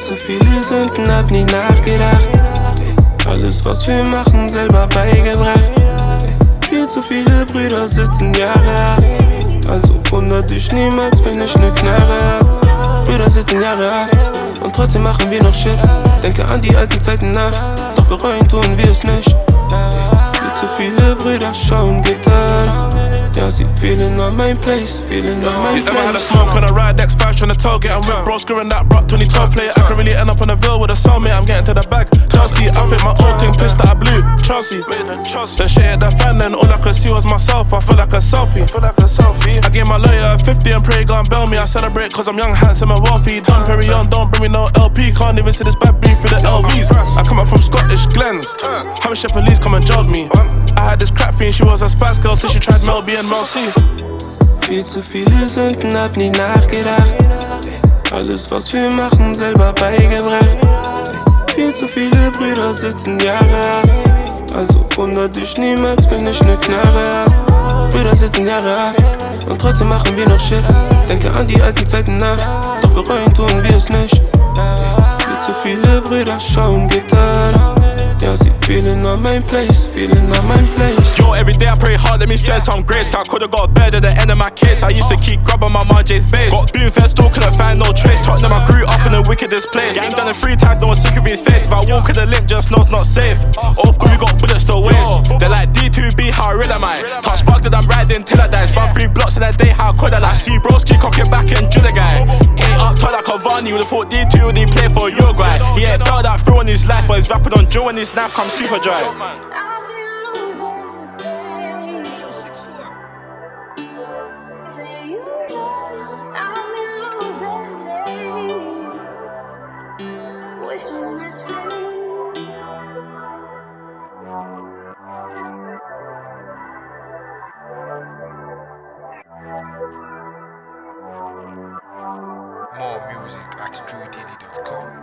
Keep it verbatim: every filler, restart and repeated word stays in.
zu viele Sünden, hab nie nachgedacht. Alles was wir machen, selber beigebracht. Viel zu viele Brüder sitzen Jahre ab. Also wundert dich niemals, wenn ich ne Knarre hab. Brüder sitzen Jahre ab und trotzdem machen wir noch Shit. Denke an die alten Zeiten nach, doch bereuen tun wir es nicht. Viel zu viele Brüder schauen Gitter. Yeah, see, feeling on my place, feeling on my place. Never had a smoke on a ride, X five trying to tailgate. I'm with bro, screwing that bro, twenty twelve player. I could really end up on a bill with a cellmate. I'm getting to the bag. Chelsea, I think my old thing pissed that I blew. Chelsea, then shit at that fan, then all I could see was myself. I feel like a selfie. I feel like a selfie. I gave my lawyer a fifty and pray God bail me. I celebrate cause I'm young, handsome and wealthy. Done very young, don't bring me no L P. Can't even see this bad beef through the L Vs. I come up from Scottish Glens. Hampshire police come and jailed me. I had this crap fiend, she was a spice girl till she tried Mel B and Mel C. Viel zu viele Sünden, hab nie nachgedacht. Alles was wir machen, selber beigebracht. Viel zu viele Brüder sitzen Jahre ab. Also wundert dich niemals, wenn ich ne Knarre hab. Brüder sitzen Jahre ab und trotzdem machen wir noch Shit. Denke an die alten Zeiten nach, doch bereuen tun wir es nicht. Viel zu viele Brüder schauen Gitter. Yeah, see, feeling on my place, feeling on my place. Yo, every day I pray hard, let me send some grace. Cause I could've got better at the end of my case. I used to keep grabbing my mom J's face. Got boom fed, still couldn't find no trace. Tottenham, I grew up in the wickedest place. Gang done it three times, no one sick of his face. If I walk with a limp, just know it's not safe. Off, we got bullets to waste. They're like D two B, how real am I? Touch bug that I'm riding till I die. Spun three blocks in a day, how could I lie? See broski cock it back and drill the guy. Ain't up tight like Cavani, would've thought D two would he play for Uruguay. He ain't felt that through in his life, but he's rapping on Joe and his snap comes super dry. More music at drew daily dot com.